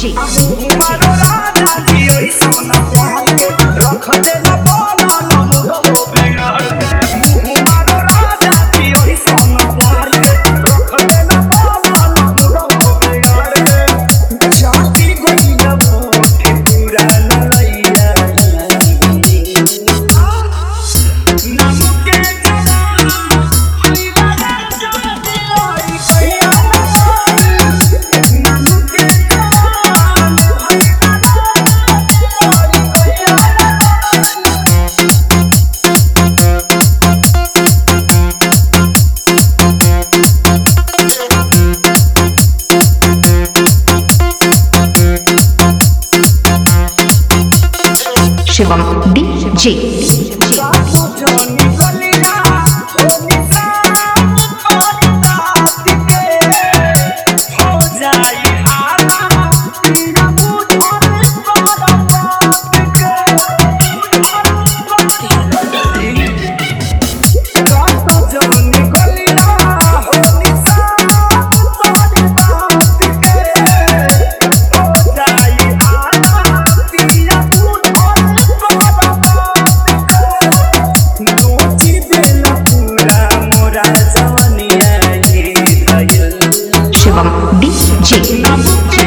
हमारो राजा जी ओई सोना प्यार के रख देला बोला न मुरो बेगाड़ के हमारो राजा जी ओई सोना प्यार के रख देला बोला न मुरो बेगाड़ के जाती गोइया मोटे पूरा ललैया नाम के जवान हई बाबा जाती ओई कहिया नाम के जवान हई शिवम DJ बाबू जानी गलिया हो निशान रात के हो जाई हाला तेरा बुझर बड़ा बात के बाबू जानी गलिया हो निशान रात के हो जाई हाला तेरा बुझर बड़ा नोची देला पूरा मोरा जवनिया ये भयल शिवम DJ नाम के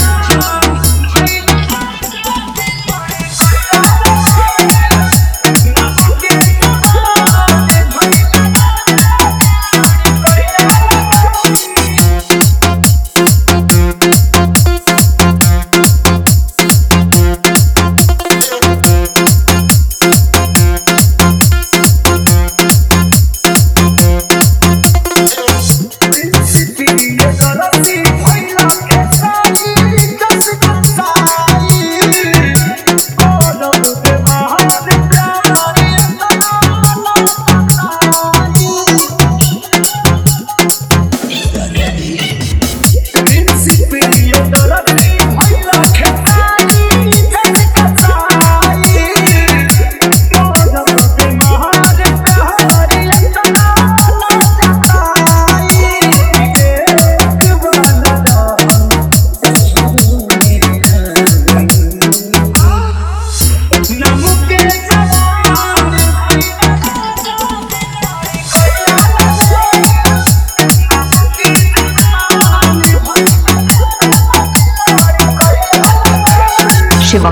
शिवम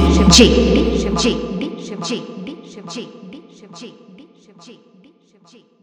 DJ